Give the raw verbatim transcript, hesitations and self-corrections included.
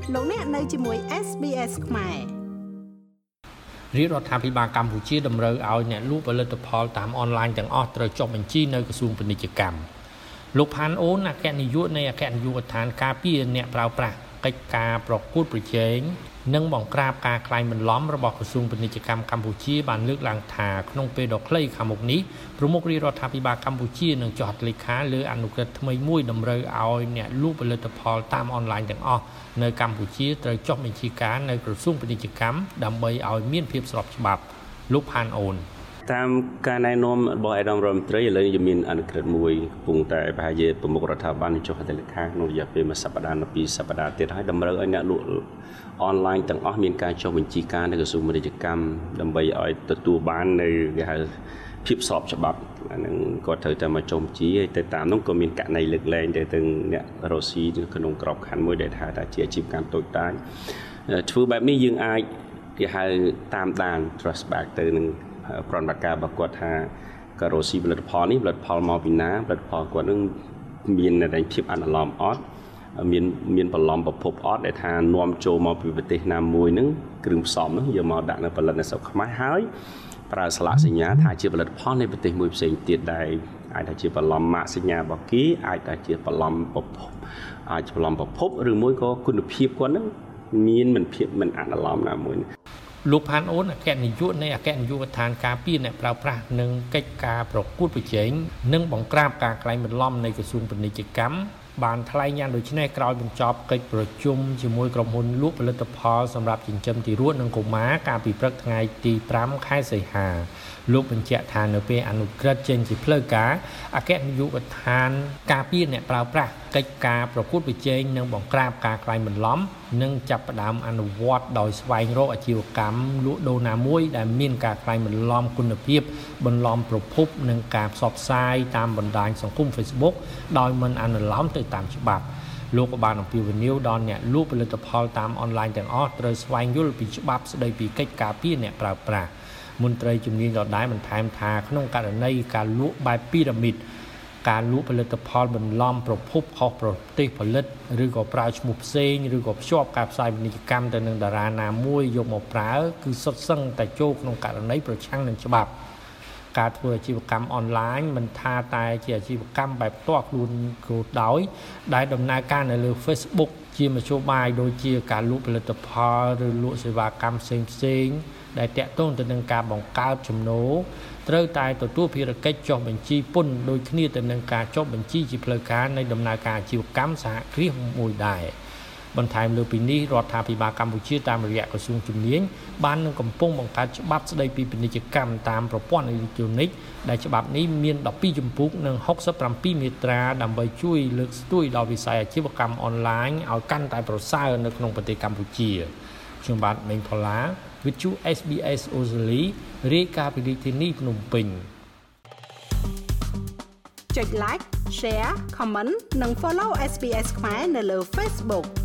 លោកអ្នកនៅជាមួយ เอส บี เอส ខ្មែររាជរដ្ឋាភិបាលកម្ពុជាតម្រូវឲ្យអ្នកលក់ផលិតផលតាមអនឡាញទាំងអស់ត្រូវចុះបញ្ជីនៅក្រសួងពាណិជ្ជកម្មលោកផានអូនអគ្គនាយកនៃអគ្គនាយកដ្ឋានការពារអ្នកប្រើប្រាស់កិច្ចការប្រកួតប្រជែងនិងបង្ក្រាបការក្លែងបន្លំរបស់ក្រសួងពាណិជ្ជកម្មកម្ពុជាបានលើកឡើងថាក្នុងពេលដ៏ខ្លីខាងមុខនេះប្រមុខរាជរដ្ឋាភិបាលកម្ពុជានឹងចុះហត្ថលេខាលើអនុក្រឹត្យថ្មីមួយតម្រូវឲ្យអ្នកលក់ផលិតផលតាមអនឡាញទាំងអស់នៅកម្ពុជាត្រូវចុះបញ្ជីការនៅក្រសួងពាណិជ្ជកម្មដើម្បីឲ្យមានភាពស្របច្បាប់លោកផានអូនតាមការណែនាំរបស់អាដាមរដ្ឋមន្ត្រីឥឡូវមានអនុក្រឹត្យមួយកំពុងតែប្រហែលជាប្រមុខរដ្ឋាភិបាលចុះហត្ថលេខាក្នុងរយៈពេលមួយសប្តាហ៍ដល់ពីរសប្តាហ៍ទៀតហើយតម្រូវឲ្យអ្នកលក់អនឡាញទាំងអស់មានការចុះបញ្ជីការនៅក្រសួងពាណិជ្ជកម្មដើម្បីឲ្យទទួលបាននៅគេហៅភាពស្របច្បាប់អានឹងគាត់ត្រូវតែមកចុះបញ្ជីហើយទៅតាមនោះក៏មានករណីលើកលែងទៅទាំងអ្នករ៉ូស៊ីក្នុងក្របខ័ណ្ឌមួយដែលថាថាជាអាជីវកម្មតូចតាចធ្វើបែបនេះយើងអាចគេហៅតាមដាន trust back ទៅនឹងប្រតិបត្តិការរបស់គាត់ថាក៏រ៉ូស៊ីផលិតផលនេះផលិតផលមកពីណាផលិតផលគាត់នឹងមានតែភាពអនុលោមអត់មានមានបន្លំប្រភពអត់ដែលថានាំចូលមកពីប្រទេសណាមួយនឹងគ្រឿងផ្សំនោះយកមកដាក់នៅផលិតនៅស្រុកខ្មែរហើយប្រើស្លាកសញ្ញាថាជាផលិតផលនៃប្រទេសមួយផ្សេងទៀតដែរអាចថាជាបន្លំម៉ាកសញ្ញារបស់គេអាចថាជាបន្លំប្រភពអាចបន្លំប្រភពឬមួយក៏គុណភាពគាត់នឹងមានមិនភាពមិនអនុលោមណាមួយលោកផានអូនអគ្គនាយកនៃអគ្គនាយកដ្ឋានការពារអ្នកប្រើប្រាស់និងកិច្ចការប្រកួតប្រជែងនិងបង្ក្រាបការក្លែងបន្លំនៃក្រសួងពាណិជ្ជកម្មបានថ្លែងយ៉ាងដូចនេះក្រោយបញ្ចប់កិច្ចប្រជុំជាមួយក្រុមហ៊ុនលក់ផលិតផលសម្រាប់ចិញ្ចឹមទារកនិងកុមារកាលពីព្រឹកថ្ងៃទីប្រាំខែសីហាលោកបញ្ជាក់ថានៅពេលអនុក្រឹត្យចេញជាផ្លូវការអគ្គនាយកដ្ឋានការពារអ្នកប្រើប្រាស់កិច្ចការប្រកួតប្រជែងនិងបង្ក្រាបការក្លែងបន្លំនិងចាប់ផ្ដើមអនុវត្តដោយស្វែងរកអាជីវកម្មលក់ដូរណាមួយដែលមានការក្លែងបន្លំគុណភាពបន្លំប្រភពនិងការផ្សព្វផ្សាយតាមបណ្ដាញសង្គម Facebook ដោយមិនអនុលោមទៅតាមច្បាប់លោកក៏បានអំពាវនាវដល់អ្នកលក់ផលិតផលតាមអនឡាញទាំងអស់ត្រូវស្វែងយល់ពីច្បាប់ស្ដីពីកិច្ចការពារអ្នកប្រើប្រាស់មន្ត្រីជំនាញដដែលបន្ថែមថាក្នុងករណីការលក់បែបពីរ៉ាមីតការលក់ផលិតផលបន្លំប្រភពខុសប្រទេសផលិតឬក៏ប្រើឈ្មោះផ្សេងឬក៏ភ្ជាប់ការផ្សាយពាណិជ្ជកម្មទៅនឹងតារាណាមួយយកមកប្រើគឺសុទ្ធសឹងតែចូលក្នុងករណីប្រឆាំងនឹងច្បាប់ការធ្វើអាជីវកម្មអនឡាញមិនថាតែជាអាជីវកម្មបែបផ្ទាល់ខ្លួនគ្រូដោយដែលដំណើរការនៅលើ Facebook ជាមធ្យោបាយដូចជាការលក់ផលិតផលឬលក់សេវាកម្មផ្សេងផ្សេងដែលតាក់ទងទៅនឹងការបង្កើតចំណូលត្រូវតែទទួលភារកិច្ចចុះបញ្ជីពន្ធដូចគ្នាទៅនឹងការចុះបញ្ជីជាផ្លូវការនៃដំណើរការអាជីវកម្មសហគ្រាសមួយដែរបន្ថែមលើពីនេះរដ្ឋាភិបាលកម្ពុជាតាមរយៈក្រសួងជំនាញបាននឹងកំពុងបង្កើតច្បាប់ស្តីពីពាណិជ្ជកម្មតាមប្រព័ន្ធអេឡិចត្រូនិកដែលច្បាប់នេះមានដប់ពីរជំពូកនិងហុកសិបប្រាំពីរមាត្រាដើម្បីជួយលើកស្ទួយដល់វិស័យអាជីវកម្មអនឡាញឲ្យកាន់តែប្រសើរនៅក្នុងប្រទេសកម្ពុជាខ្ញុំបាទមេងផល្លាវិទ្យុ เอส บี เอส អូស្ត្រាលីរាយការណ៍ពីរាជធានីភ្នំពេញចុច like share comment និង follow เอส บี เอส ខ្មែរនៅលើ Facebook